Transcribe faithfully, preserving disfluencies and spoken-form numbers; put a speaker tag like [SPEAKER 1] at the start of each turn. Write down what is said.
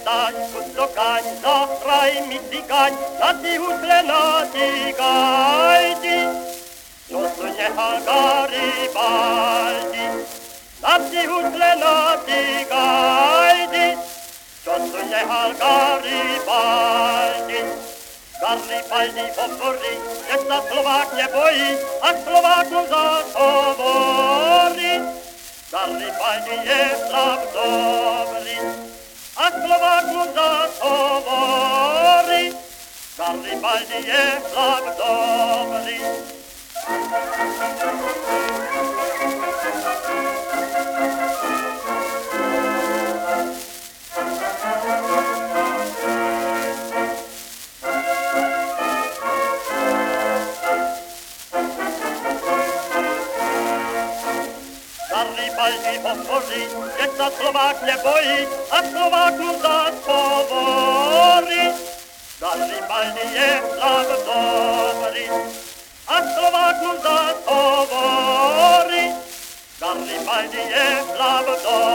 [SPEAKER 1] tašku stokaň, zahraj mi cigaň, na ty husle natýkaj ty, čo sú nechal Garibaldi. Na ty husle natýkaj ty, čo sú nechal Garibaldi. Garibaldi hovorí, že sa Slovák nebojí, a Slovák mu zatvorí. Garibaldi je chlap dobrý, a Slovák mu zatvorí. Garibaldi je chlap dobrý. Garibaldi hovorí, že sa Slovák nebojí, a Slovák mu zatvorí. Garibaldi je chlap dobrý, a Slovák mu zatvorí. Garibaldi je chlap dobrý.